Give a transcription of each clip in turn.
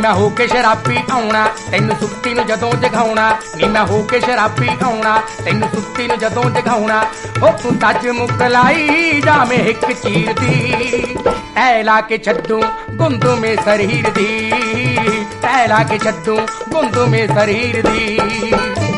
मैं होके शराबी आउणा तैनू सुक्ती नू जदों जगाउणा नी मैं होके शराबी आउणा तैनू सुक्ती नू जदों जगाउणा ओ तू तज मुकलाई जा मैं हिक चीर दी तै ला के छड्डू गुंद में शरीर दी तै ला के छड्डू गुंद में शरीर दी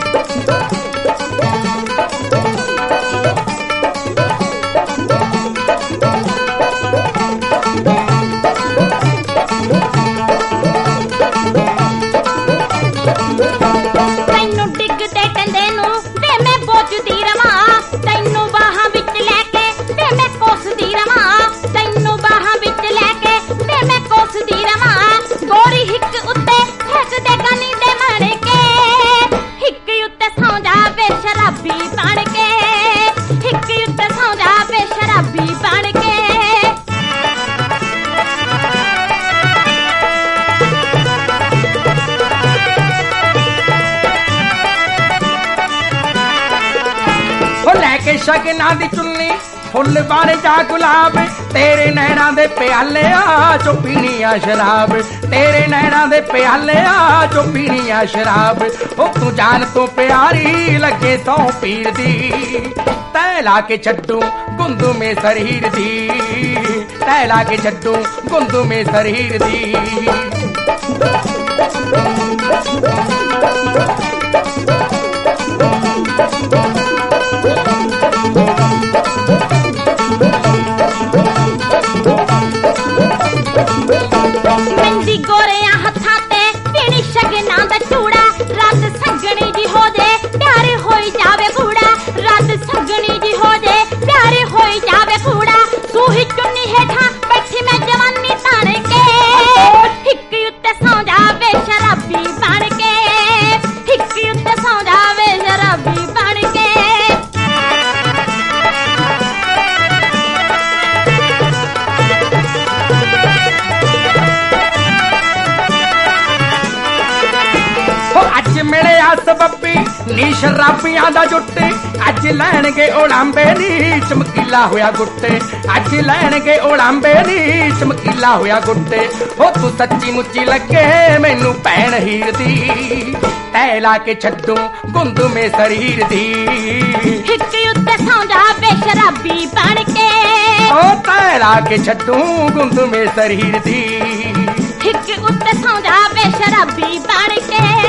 शगना दी चुन्नी फुल बारे जा गुलाब तेरे नैना दे प्याले चो पीनी आ शराब तेरे नैना दे प्याले चो पीनी आ शराब ओ तू जान तो प्यारी लगे तो पीर दी तै ला के छड्डू गुंद में शरीर दी तै ला के छड्डू गुंद में शरीर दी सबबी नी शराबियां दा जुट्टे अज लैणगे ओलांबे नी चमकीला होया गुट्टे अज लैणगे ओलांबे नी चमकीला होया गुट्टे ओ तू सच्ची मुच्ची लगे मैनू भैण हीर दी तै ला के छड्डू गुंद में शरीर दी हिक उत्ते सौ जा बेशराबी बन के ओ तै ला के छड्डू गुंद में शरीर दी हिक उत्ते सौ जा बेशराबी बन के